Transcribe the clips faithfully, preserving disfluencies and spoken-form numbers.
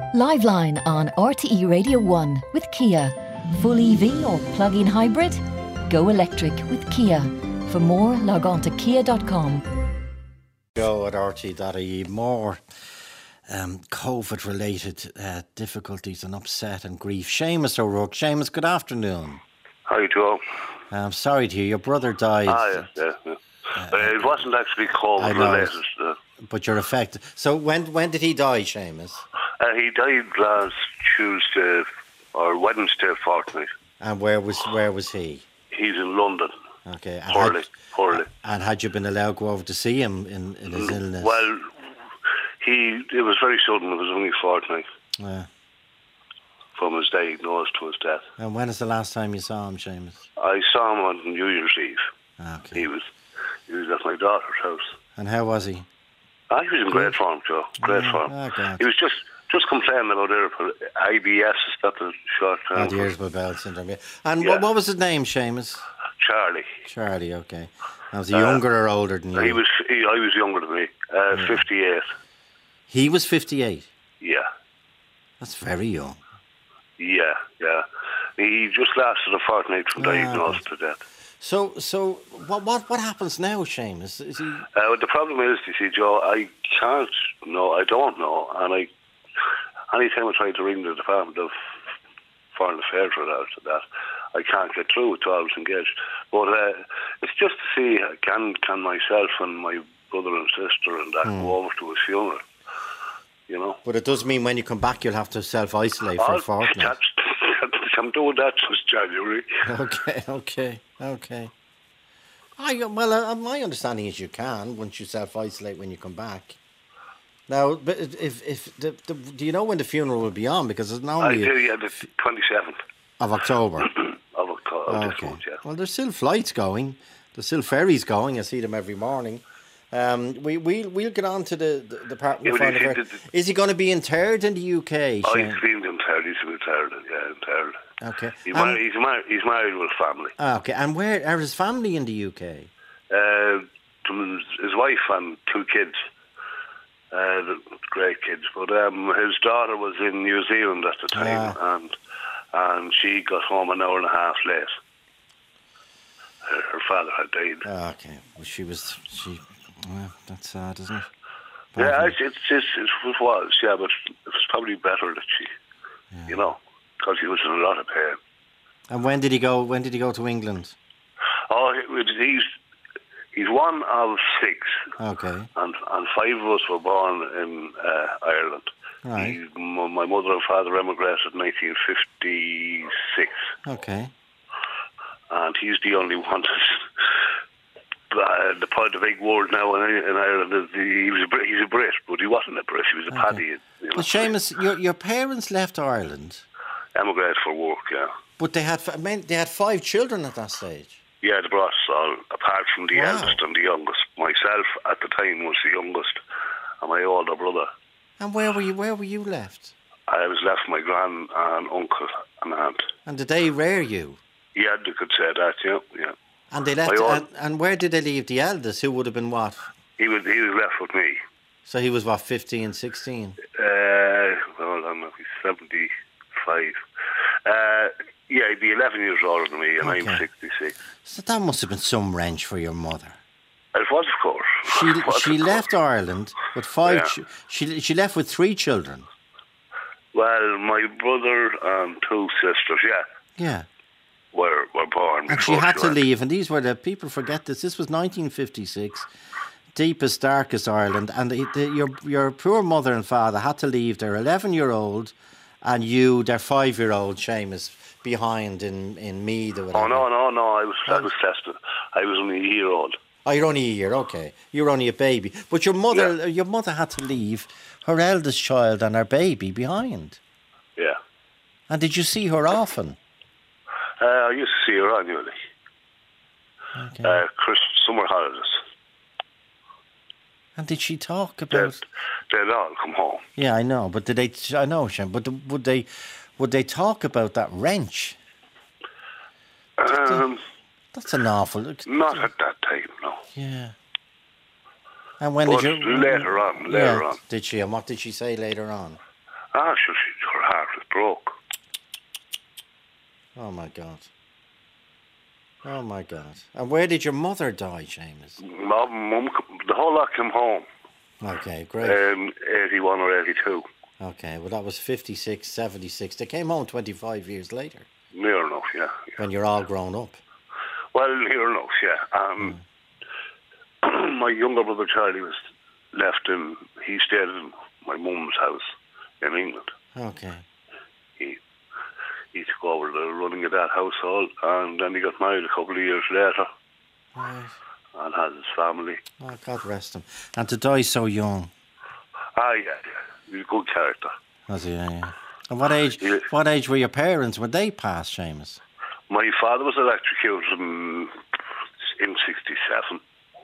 Liveline on R T E Radio one with Kia. Full E V or plug-in hybrid? Go electric with Kia. For more, log on to kia dot com. Go at R T E dot I E. More um, COVID-related uh, difficulties and upset and grief. Seamus O'Rourke. Seamus, good afternoon. Hi, Joe. I'm sorry to hear your brother died. Ah, yeah, yeah. yeah. Uh, it wasn't actually COVID-related. Uh, but you're affected. So when when did he die, Seamus? Uh, he died last Tuesday or Wednesday fortnight. And where was where was he? He's in London. Okay. And poorly, had, poorly. And had you been allowed to go over to see him in, in his illness? Well, he it was very sudden. It was only a fortnight Yeah. from his diagnosis to his death. And when is the last time you saw him, Seamus? I saw him on New Year's Eve. Okay. He was he was at my daughter's house. And how was he? Ah, he was in great form, Joe. Great Yeah. form. Oh, God. He was just just complaining about their I B S. Is that the short term? Oh, the irritable bowel syndrome. Yeah. And Yeah. what, what was his name, Seamus? Charlie. Charlie. Okay. And was he Uh, younger or older than you? He was. He, I was younger than me. Uh, Yeah. fifty-eight. He was fifty-eight. Yeah, That's very young. yeah, yeah. He just lasted a fortnight from Ah, diagnosis okay. to death. So, so what, what, what happens now, Seamus? Is he? Uh, the problem is, you see, Joe, I can't know. I don't know, and I. Anytime I try to ring the Department of Foreign Affairs or that, that I can't get through. It's always engaged. But uh, it's just to see uh, can can myself and my brother and sister and that Hmm. go over to his funeral. You know. But it does mean when you come back, you'll have to self-isolate for Oh, a fortnight. that's, I'm doing that since January. Okay, okay, okay. I, well, uh, my understanding is you can once you self-isolate when you come back. Now, but if if the, the, do you know when the funeral will be on? Because it's I normally do, yeah, the twenty-seventh of October. of October. Of this Okay. month, yeah. Well, there's still flights going. There's still ferries going. I see them every morning. Um, we we'll we'll get on to the, the Department Yeah, of but Foreign you see, Affairs. the- Is he going to be interred in the U K? Oh, Shane? he's been interred. He's been interred. Yeah, interred. Okay. He's, And- married, he's, married, he's married with a family. ah, okay. And where are his family in the U K? Uh, his wife and two kids. Uh, the great kids. But um, his daughter was in New Zealand at the time, and and she got home an hour and a half late. Her, her father had died. Ah, okay. Well, she was she. Well, that's sad, isn't it? Yeah, Badly. it's, it's, it's, it was, yeah, but it was probably better that she, you know, because he was in a lot of pain. And when did he go? When did he go to England? Oh, he- he's he's one of six, Okay. and and five of us were born in uh, Ireland. Right. He, m- my mother and father emigrated in nineteen fifty-six, Okay. and he's the only one that's. Uh, the part of the big world now in, in Ireland is the, he was a Brit, he's a Brit, but he wasn't a Brit. He was a Okay. Paddy. You know, Well, Seamus, your your parents left Ireland, emigrated for work. Yeah. but they had f- I mean, they had five children at that stage. Yeah, they brought us all, apart from the Wow. eldest and the youngest. Myself, at the time, was the youngest, and my older brother. And where were you? Where were you left? I was left with my gran and uncle and aunt. And did they rear you? Yeah, you could say that, yeah, yeah. And they left. My own- And, and where did they leave the eldest? Who would have been what? He was, he was left with me. So he was what, fifteen, sixteen? Uh, well, I'm he's seventy-five. Uh, yeah, he'd be eleven years older than me, and Okay. I'm sixty-six. So that must have been some wrench for your mother. It was, of course. She It was, she of left course. Ireland with five. Yeah. Ch- she she left with three children. Well, my brother and two sisters, yeah, Yeah. were, were born And she before had to went. leave, and these were the people forget this. This was nineteen fifty-six, deepest, darkest Ireland, and the, the, your your poor mother and father had to leave their eleven-year-old, and you, their five-year-old Seamus, behind in in Meath or whatever. Oh no, no, no! I was I was tested. I was only a year old. Oh, you're only a year, okay. You're only a baby, but your mother, your mother had to leave her eldest child and her baby behind. Yeah. And did you see her often? Uh, I used to see her annually. Okay. Uh, Chris, summer holidays. And did she talk They'd, about? they'd all come home. Yeah, I know, but did they? I know, Shane, but would they? Would they talk about that wrench? Um, That's an awful. not at that time, no. Yeah. And when But did you? later on, later yeah, on. Did she? And what did she say later on? Ah, sure, she, her heart was broke. Oh, my God. Oh, my God. And where did your mother die, Seamus? Mum, mum, the whole lot came home. Okay, great. Um, eighty-one or eighty-two. Okay, well, that was fifty-six, seventy-six. They came home twenty-five years later. Near enough, yeah. yeah. When you're all grown up. Well, near enough, yeah. Um, mm. My younger brother Charlie was left in, he stayed in my mum's house in England. Okay. He he took over the running of that household, and then he got married a couple of years later. Right. And had his family. Oh, God rest him. And to die so young. Ah, yeah, yeah. He's a good character. Was he? Yeah, yeah. And what age? Yeah. What age were your parents when they passed, Seamus? My father was electrocuted in, in sixty-seven.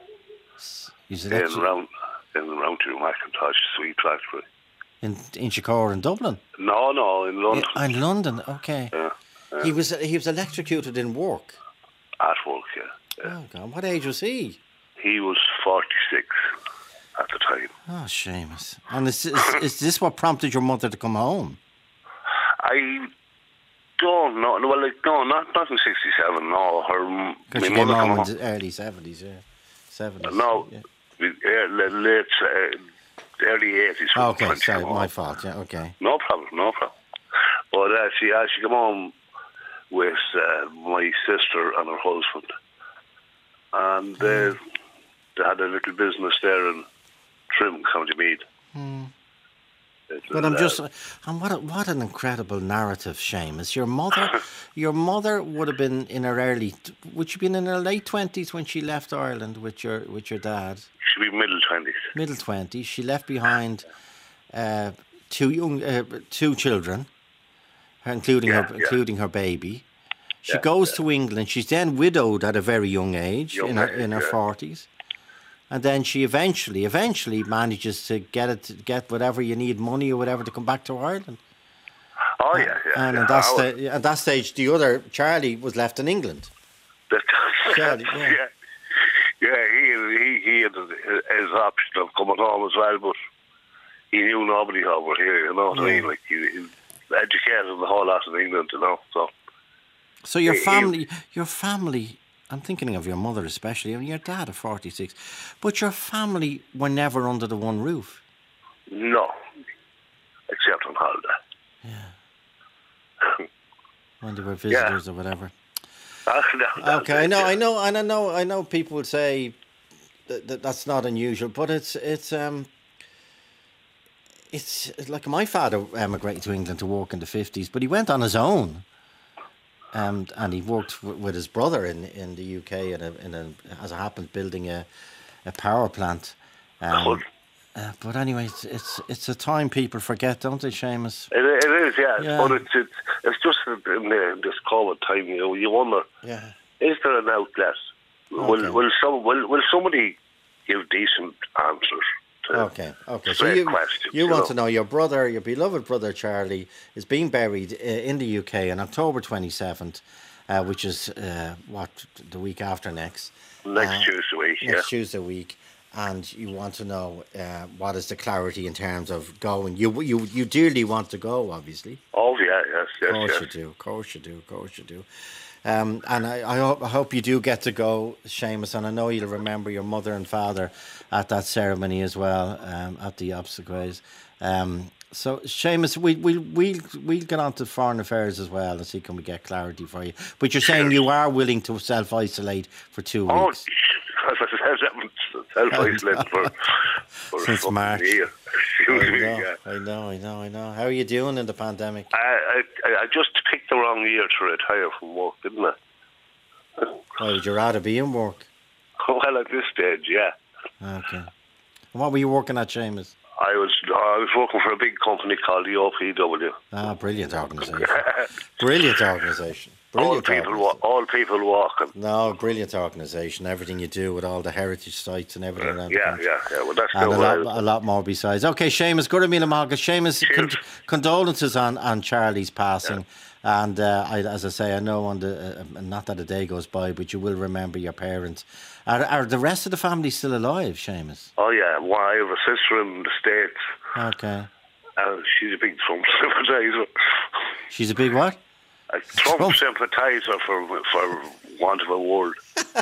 He's in electro- around in around to Macintosh Sweet Factory. in in Chicago in Dublin. No, no, in London. Yeah, in London. Okay. Yeah, yeah. He was he was electrocuted in work. At work, yeah. yeah. Oh God! What age was he? He was forty-six at the time. Oh, Seamus. And is, is, is this what prompted your mother to come home? I don't know. Well, like, no, not not in sixty-seven. No, her Because my she came mother home came in the early seventies, yeah. seventies. No, Yeah. late, late uh, early eighties. Okay, sorry, my fault. Yeah, okay. No problem, no problem. But uh, she uh, she came home with uh, my sister and her husband, and uh, they had a little business there in Trim, County Meath. Hmm. It But was, I'm uh, just, and what a, what an incredible narrative, Seamus. Your mother, your mother would have been in her early, would she been in her late twenties when she left Ireland with your with your dad? She'd be middle twenties. Middle twenties. She left behind uh, two young, uh, two children, including Yeah, her, yeah. including her baby. She Yeah, goes yeah. to England. She's then widowed at a very young age, Young in her age, in her yeah. forties. And then she eventually, eventually manages to get it, to get whatever you need, money or whatever, to come back to Ireland. Oh yeah, yeah. And yeah. at, that I was- sta- at that stage, the other Charlie was left in England. Charlie, yeah. yeah, yeah. He he he had his option of coming home as well, but he knew nobody over here. You know what I mean? Yeah. Like he, he educated the whole lot in England. You know, so So your He- he- family, your family. I'm thinking of your mother especially. I mean, your dad at forty-six, but your family were never under the one roof. no, except on holiday. When they were visitors or whatever. Ah, no, that's Okay, I it, know, yeah. I know, and I know, I know. People would say that, that that's not unusual, but it's it's um. It's it's like my father emigrated to England to work in the fifties, but he went on his own. Um, and he worked w- with his brother in in the U K in a, in a as it happened building a a power plant. Um, Good. uh, but anyway, it's, it's it's a time people forget, don't they, Seamus? It, it is, yeah. Yeah. But it's it's it's just that in the, this COVID time, you know, you wonder: Yeah. is there an outlet? Okay. Will will some will will somebody give decent answers to Okay, okay. So straight you questions? you want know? to know your brother, your beloved brother Charlie, is being buried uh, in the U K on October twenty seventh, uh, which is uh, what the week after next. next uh, Tuesday week? Next Yeah. Tuesday week, and you want to know uh, what is the clarity in terms of going. You you you dearly want to go, obviously. Oh yeah, yes, yes, Of course yes. you do. Of course you do. Of course you do. Um, and I, I, hope, I hope you do get to go, Seamus, and I know you'll remember your mother and father at that ceremony as well, um, at the obsequies. Um, so, Seamus, we, we, we'll, we'll get on to foreign affairs as well and see can we get clarity for you. But you're saying you are willing to self-isolate for two Oh, weeks. as I said, I haven't self-isolated for, for Since fucking March. a year. I Excuse me, know, yeah. I know, I know, I know. How are you doing in the pandemic? I, I I just picked the wrong year to retire from work, didn't I? Why would you rather be in work? Well, at this stage, yeah. Okay. And what were you working at, Seamus? I was I was working for a big company called the O P W. Ah, brilliant organisation. Brilliant organisation. all Brilliant people, wa- organisation. all people walking. No, brilliant organisation. Everything you do with all the heritage sites and everything around the Yeah, country. yeah, yeah. Well, that's And the a lot, way. a lot more besides. Okay, Seamus, good to meet you, Marcus. Seamus, con- Cheers. condolences on, on Charlie's passing. And uh, I, as I say, I know on the uh, not that a day goes by, but you will remember your parents. Are, are the rest of the family still alive, Seamus? Oh yeah, well, I have a sister in the States, Okay. Uh, she's a big Trump sympathiser. She's a big what? A Trump, Trump. sympathiser, for for want of a word.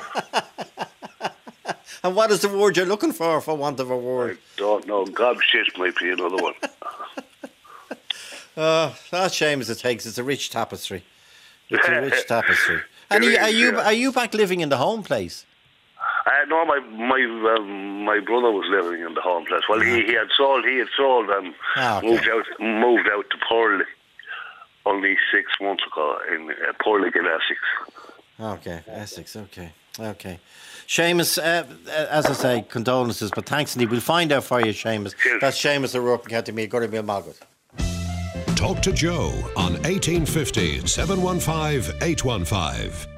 And what is the word you're looking for, for want of a word? I don't know. Gob shit might be another one. Oh, that's shame as it takes. It's a rich tapestry. It's a rich tapestry. And are you are you back living in the home place? Uh, no, my my um, my brother was living in the home place. Well, he, he had sold he had sold and oh, okay. moved out moved out to Purley only six months ago in uh, Purley in Essex. Okay, Essex. Okay, okay. Seamus, uh, as I say, condolences, but thanks indeed. We'll find out for you, Seamus. Cheers. That's Seamus O'Rourke, County Meath. Go to Bill Margaret. Talk to Joe on eighteen fifty, seven one five, eight one five.